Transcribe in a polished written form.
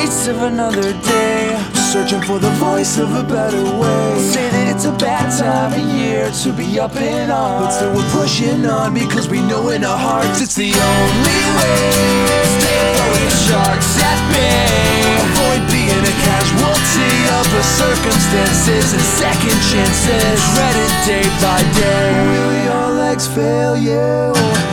streets of another day, searching for the voice of a better way. say that it's a bad time of year to be up in arms, but still we're pushing on because we know in our hearts it's the only way. stay afloat with sharks at bay, Avoid being a casualty of the circumstances and second chances. dread it day by day. Will your legs fail you?